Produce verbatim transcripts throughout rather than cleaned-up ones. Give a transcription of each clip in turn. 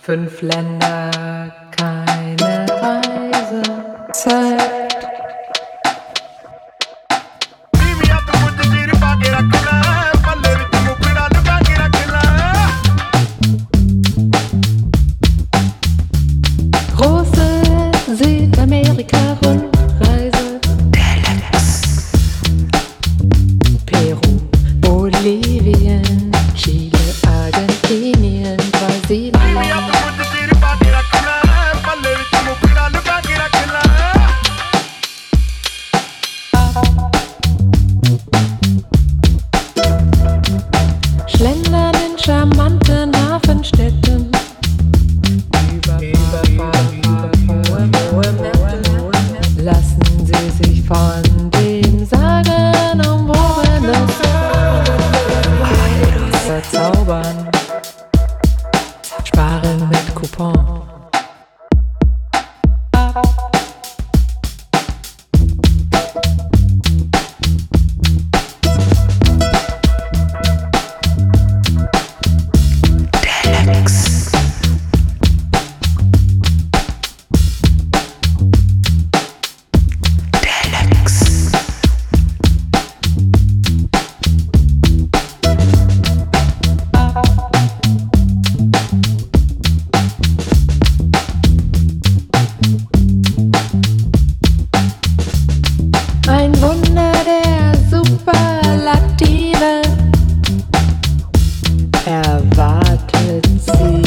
Fünf Länder, keine Reisezeit. Große Südamerika-Rundreise. Peru, Bolivien, Chile, Argentinien, Brasilien. Schlendern in charmanten Hafenstädten. Über, Überfahren über hohe, hohe Märkte. Lassen Sie sich von dem Sagen umwobenes verzaubern. Sparen mit Coupon. Ein Wunder der Superlative erwartet Sie.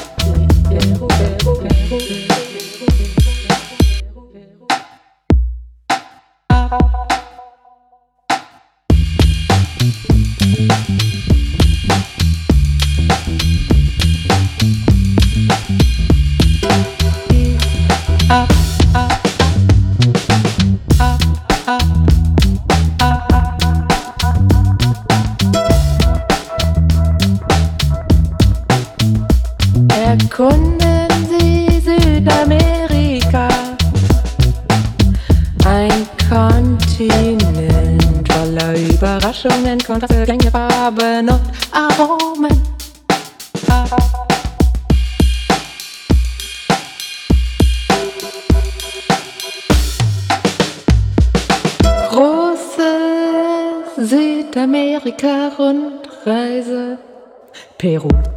Erkunden Sie Südamerika, ein Kontinent voller Überraschungen, Kontraste, Klänge, Farben und Aromen. Große Südamerika-Rundreise. Peru.